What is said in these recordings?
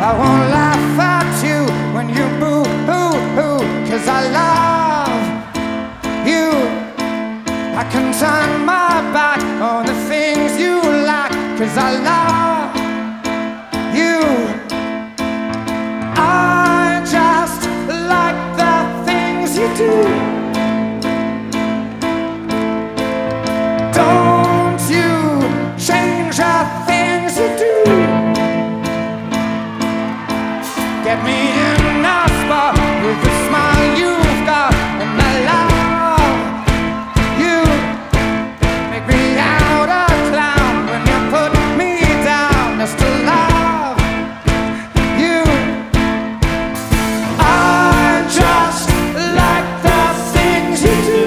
I won't laugh at you when you boo-hoo-hoo, 'cause I love you. I can turn my back on the things you like, 'cause I love you. I just like the things you do. Don't you change the things you do. Get me in a spot with the smile you've got, and I love you. Make me out a clown when you put me down. I still love you. I just like the things you do.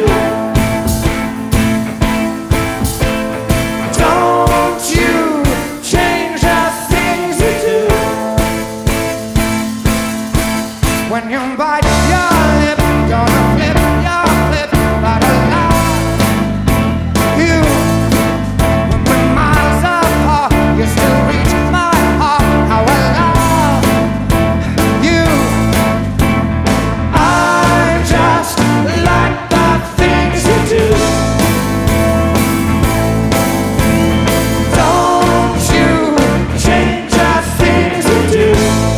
Don't you change the things you do. When you bite your lip, gonna flip your flip, but I love you. When we're miles apart, you still reach my heart. How I love you. I just like the things you do. Don't you change the things you do.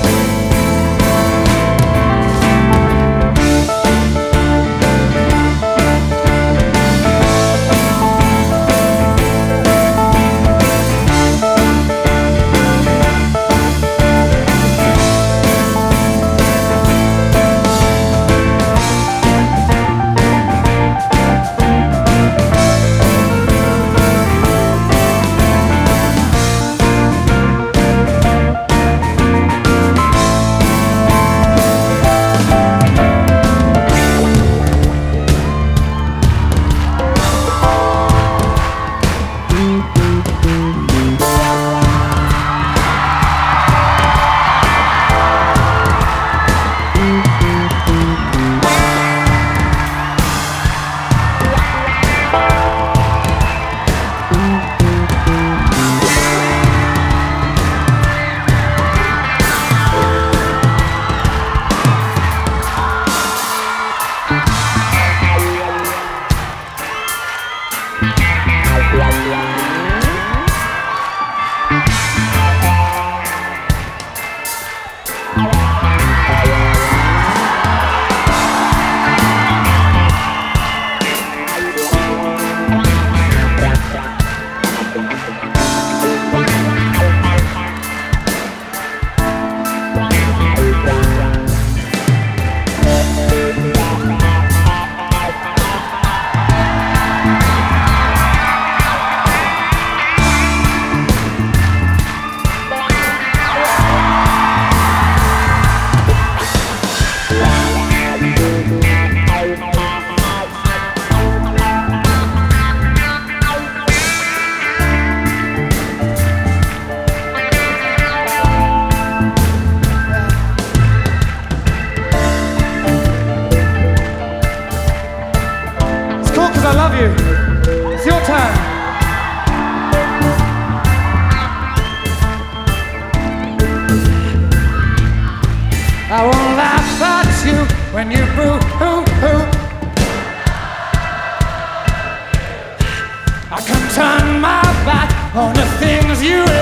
I love you. It's your turn. I won't laugh at you when you boo-hoo-hoo. I can turn my back on the things you